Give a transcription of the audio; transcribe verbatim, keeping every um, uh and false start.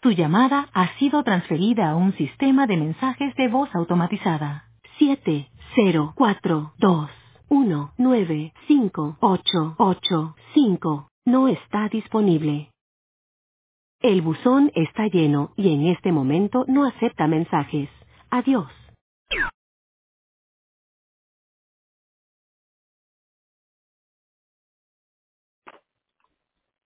Tu llamada ha sido transferida a un sistema de mensajes de voz automatizada. siete cero cuatro dos uno nueve cinco ocho ocho cinco no está disponible. El buzón está lleno y en este momento no acepta mensajes. Adiós.